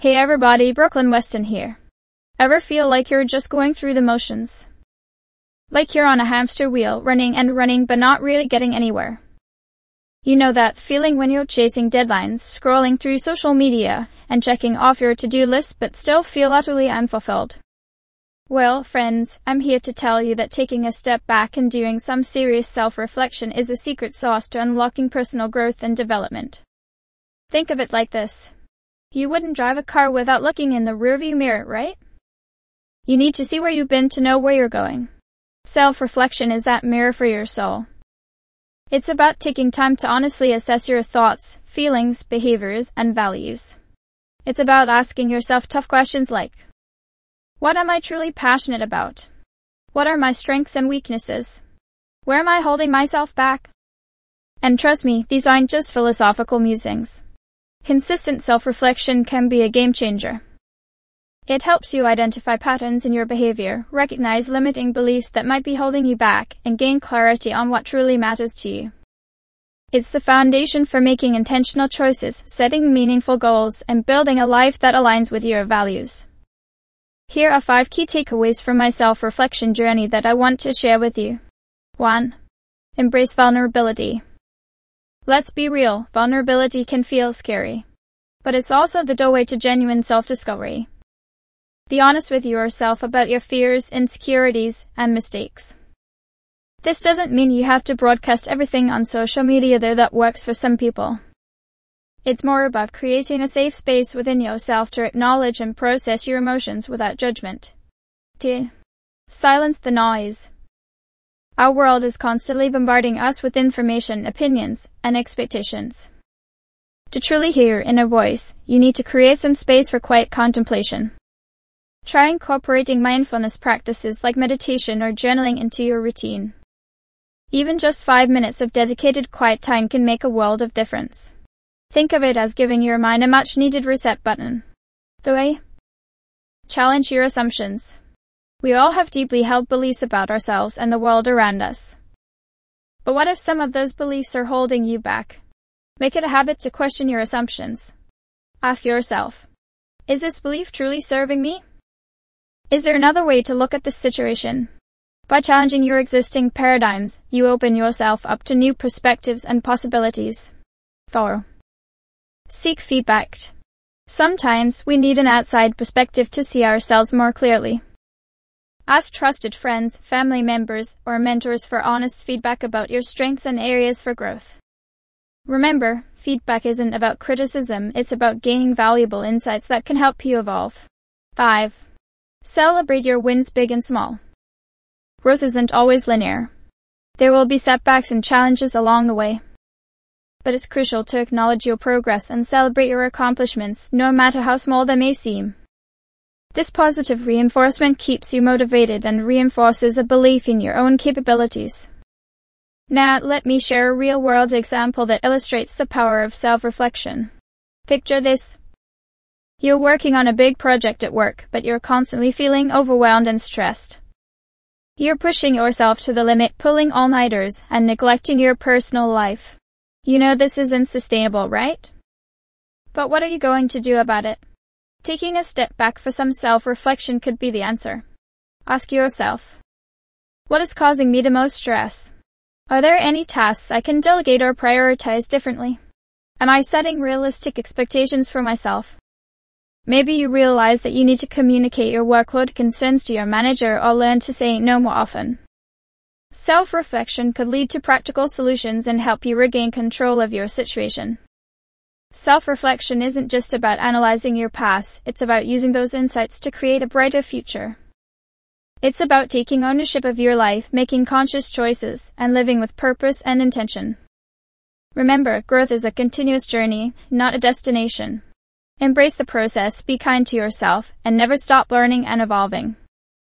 Hey everybody, Brooklyn Weston here. Ever feel like you're just going through the motions? Like you're on a hamster wheel, running and running but not really getting anywhere. You know that feeling when you're chasing deadlines, scrolling through social media, and checking off your to-do list but still feel utterly unfulfilled? Well, friends, I'm here to tell you that taking a step back and doing some serious self-reflection is the secret sauce to unlocking personal growth and development. Think of it like this. You wouldn't drive a car without looking in the rearview mirror, right? You need to see where you've been to know where you're going. Self-reflection is that mirror for your soul. It's about taking time to honestly assess your thoughts, feelings, behaviors, and values. It's about asking yourself tough questions like, what am I truly passionate about? What are my strengths and weaknesses? Where am I holding myself back? And trust me, these aren't just philosophical musings. Consistent self-reflection can be a game changer. It helps you identify patterns in your behavior, recognize limiting beliefs that might be holding you back, and gain clarity on what truly matters to you. It's the foundation for making intentional choices, setting meaningful goals, and building a life that aligns with your values. Here are 5 key takeaways from my self-reflection journey that I want to share with you. 1. Embrace vulnerability. Let's be real, vulnerability can feel scary. But it's also the doorway to genuine self-discovery. Be honest with yourself about your fears, insecurities, and mistakes. This doesn't mean you have to broadcast everything on social media though that works for some people. It's more about creating a safe space within yourself to acknowledge and process your emotions without judgment. 2. Silence the noise. Our world is constantly bombarding us with information, opinions, and expectations. To truly hear your inner voice, you need to create some space for quiet contemplation. Try incorporating mindfulness practices like meditation or journaling into your routine. Even just 5 minutes of dedicated quiet time can make a world of difference. Think of it as giving your mind a much-needed reset button. 3. Challenge your assumptions. We all have deeply held beliefs about ourselves and the world around us. But what if some of those beliefs are holding you back? Make it a habit to question your assumptions. Ask yourself, is this belief truly serving me? Is there another way to look at this situation? By challenging your existing paradigms, you open yourself up to new perspectives and possibilities. 4. Seek feedback. Sometimes we need an outside perspective to see ourselves more clearly. Ask trusted friends, family members, or mentors for honest feedback about your strengths and areas for growth. Remember, feedback isn't about criticism, it's about gaining valuable insights that can help you evolve. 5. Celebrate your wins big and small. Growth isn't always linear. There will be setbacks and challenges along the way. But it's crucial to acknowledge your progress and celebrate your accomplishments, no matter how small they may seem. This positive reinforcement keeps you motivated and reinforces a belief in your own capabilities. Now, let me share a real-world example that illustrates the power of self-reflection. Picture this. You're working on a big project at work, but you're constantly feeling overwhelmed and stressed. You're pushing yourself to the limit, pulling all-nighters, and neglecting your personal life. You know this isn't sustainable, right? But what are you going to do about it? Taking a step back for some self-reflection could be the answer. Ask yourself, what is causing me the most stress? Are there any tasks I can delegate or prioritize differently? Am I setting realistic expectations for myself? Maybe you realize that you need to communicate your workload concerns to your manager or learn to say no more often. Self-reflection could lead to practical solutions and help you regain control of your situation. Self-reflection isn't just about analyzing your past, it's about using those insights to create a brighter future. It's about taking ownership of your life, making conscious choices, and living with purpose and intention. Remember, growth is a continuous journey, not a destination. Embrace the process, be kind to yourself, and never stop learning and evolving.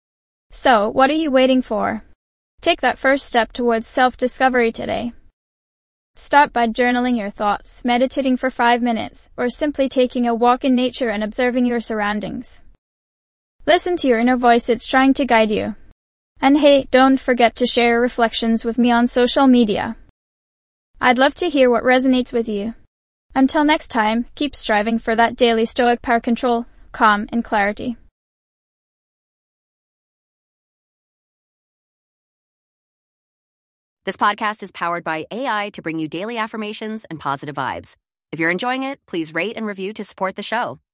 So, what are you waiting for? Take that first step towards self-discovery today. Start by journaling your thoughts, meditating for 5 minutes, or simply taking a walk in nature and observing your surroundings. Listen to your inner voice, it's trying to guide you. And hey, don't forget to share your reflections with me on social media. I'd love to hear what resonates with you. Until next time, keep striving for that daily stoic power control. calm, and clarity. This podcast is powered by AI to bring you daily affirmations and positive vibes. If you're enjoying it, please rate and review to support the show.